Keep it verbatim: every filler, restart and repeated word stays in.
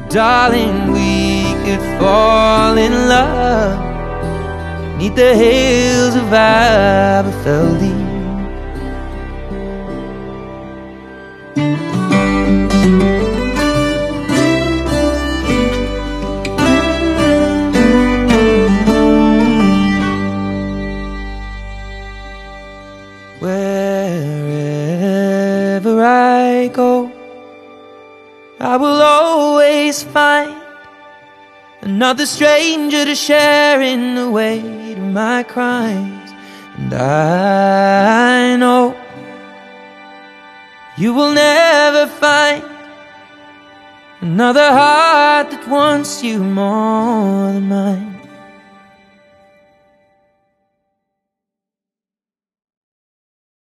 darling, we could fall in love 'neath the hills of Aberfeldy. Wherever I go, I will always find another stranger to share in the weight of my crimes. And I know you will never find another heart that wants you more than mine.